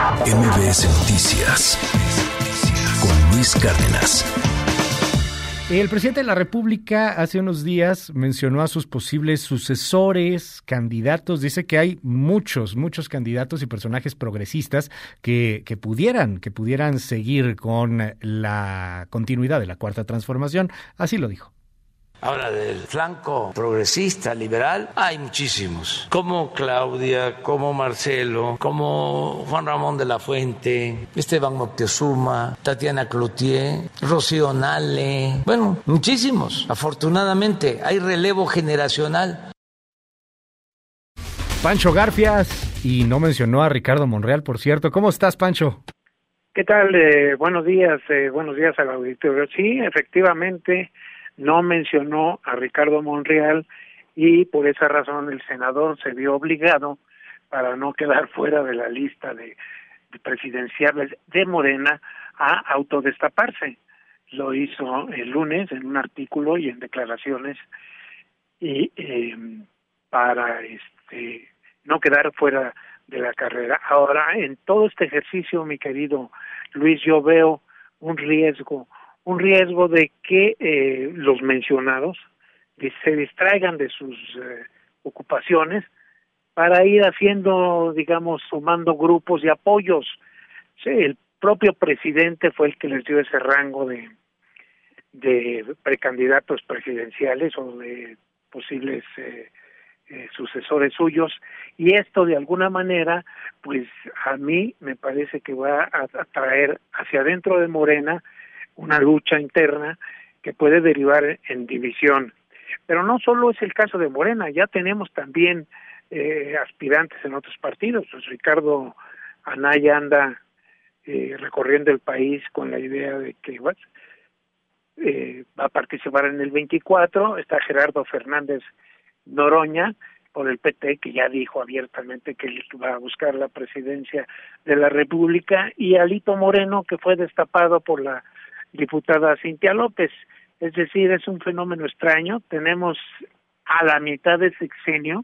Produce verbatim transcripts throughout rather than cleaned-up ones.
M B S Noticias con Luis Cárdenas. El presidente de la República hace unos días mencionó a sus posibles sucesores, candidatos. Dice que hay muchos, muchos candidatos y personajes progresistas que, que pudieran, que pudieran seguir con la continuidad de la Cuarta Transformación. Así lo dijo. Ahora, del flanco progresista, liberal, hay muchísimos, como Claudia, como Marcelo, como Juan Ramón de la Fuente, Esteban Moctezuma, Tatiana Cloutier, Rocío Nale, bueno, muchísimos. Afortunadamente, hay relevo generacional. Pancho Garfias, y no mencionó a Ricardo Monreal, por cierto. ¿Cómo estás, Pancho? ¿Qué tal? Eh, buenos días, eh, buenos días al auditorio. Sí, efectivamente, no mencionó a Ricardo Monreal y por esa razón el senador se vio obligado, para no quedar fuera de la lista de, de presidenciables de Morena, a autodestaparse. Lo hizo el lunes en un artículo y en declaraciones y eh, para este no quedar fuera de la carrera. Ahora, en todo este ejercicio, mi querido Luis, yo veo un riesgo un riesgo de que eh, los mencionados se distraigan de sus eh, ocupaciones para ir haciendo, digamos, sumando grupos y apoyos. Sí, el propio presidente fue el que les dio ese rango de, de precandidatos presidenciales o de posibles eh, eh, sucesores suyos, y esto de alguna manera, pues a mí me parece que va a, a traer hacia adentro de Morena una lucha interna que puede derivar en división. Pero no solo es el caso de Morena, ya tenemos también eh, aspirantes en otros partidos. Pues Ricardo Anaya anda eh, recorriendo el país con la idea de que pues, eh, va a participar en el veinticuatro. Está Gerardo Fernández Noroña por el P T, que ya dijo abiertamente que él va a buscar la presidencia de la República, y Alito Moreno, que fue destapado por la diputada Cintia López. Es decir, es un fenómeno extraño. Tenemos a la mitad del sexenio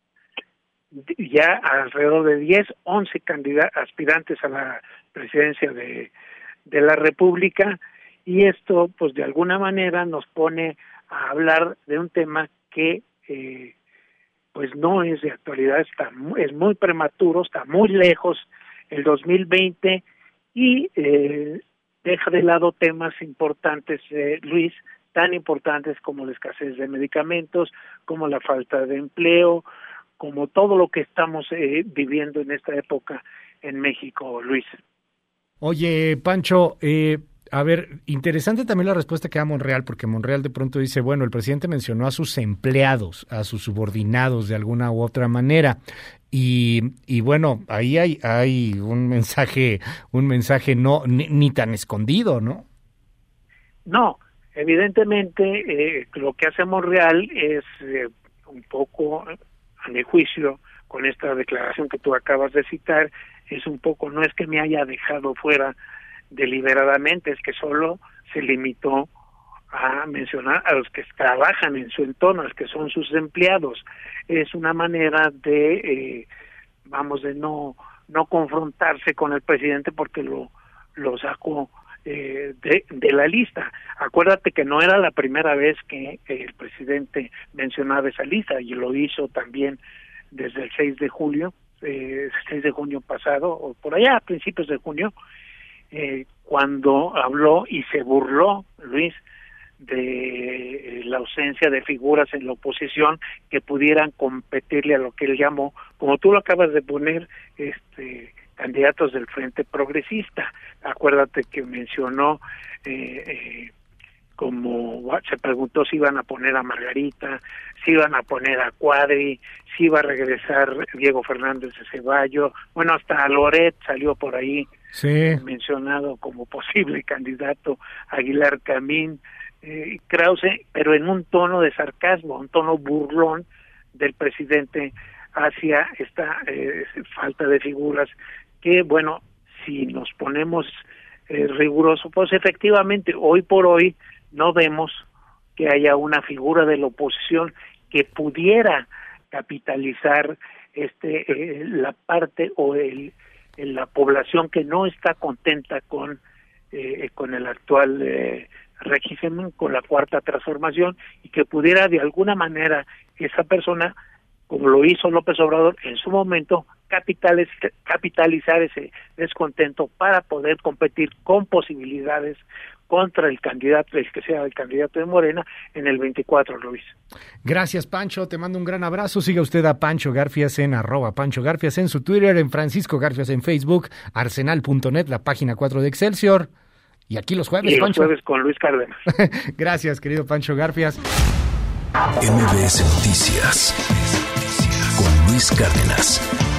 ya alrededor de diez, once candidatos aspirantes a la presidencia de, de la República, y esto pues de alguna manera nos pone a hablar de un tema que eh, pues no es de actualidad, está muy, es muy prematuro, está muy lejos el dos mil veinte, y eh, deja de lado temas importantes, eh, Luis, tan importantes como la escasez de medicamentos, como la falta de empleo, como todo lo que estamos eh, viviendo en esta época en México, Luis. Oye, Pancho, eh, a ver, interesante también la respuesta que da Monreal, porque Monreal de pronto dice, bueno, el presidente mencionó a sus empleados, a sus subordinados de alguna u otra manera. Y, y bueno, ahí hay, hay un mensaje, un mensaje no ni, ni tan escondido, ¿no? No, evidentemente eh, lo que hace Monreal es eh, un poco, a mi juicio, con esta declaración que tú acabas de citar, es un poco, no es que me haya dejado fuera deliberadamente, es que solo se limitó a mencionar a los que trabajan en su entorno, a los que son sus empleados. Es una manera de, eh, vamos, de no no confrontarse con el presidente porque lo lo sacó eh, de, de la lista. Acuérdate que no era la primera vez que el presidente mencionaba esa lista, y lo hizo también desde el seis de julio, eh, seis de junio pasado, o por allá a principios de junio, eh, cuando habló y se burló, Luis, de la ausencia de figuras en la oposición que pudieran competirle a lo que él llamó, como tú lo acabas de poner, este candidatos del Frente Progresista. Acuérdate que mencionó eh, eh, como se preguntó si iban a poner a Margarita, si iban a poner a Cuadri, si iba a regresar Diego Fernández de Ceballos, bueno, hasta Loret salió por ahí sí. eh, mencionado como posible candidato, Aguilar Camín, eh, Krause, pero en un tono de sarcasmo, un tono burlón del presidente hacia esta eh, falta de figuras que, bueno, si nos ponemos eh, rigurosos, pues efectivamente hoy por hoy no vemos que haya una figura de la oposición que pudiera capitalizar este eh, la parte o el en la población que no está contenta con eh, con el actual eh, régimen, con la cuarta transformación, y que pudiera de alguna manera esa persona, como lo hizo López Obrador en su momento, capitalizar, capitalizar ese descontento para poder competir con posibilidades contra el candidato, el que sea el candidato de Morena, en el veinticuatro, Luis. Gracias, Pancho, te mando un gran abrazo. Siga usted a Pancho Garfias en arroba Pancho Garfias en su Twitter, en Francisco Garfias en Facebook, arsenal punto net, la página cuatro de Excelsior. Y aquí los jueves, y los Pancho. jueves con Luis Cárdenas. Gracias, querido Pancho Garfias. M B S Noticias con Luis Cárdenas.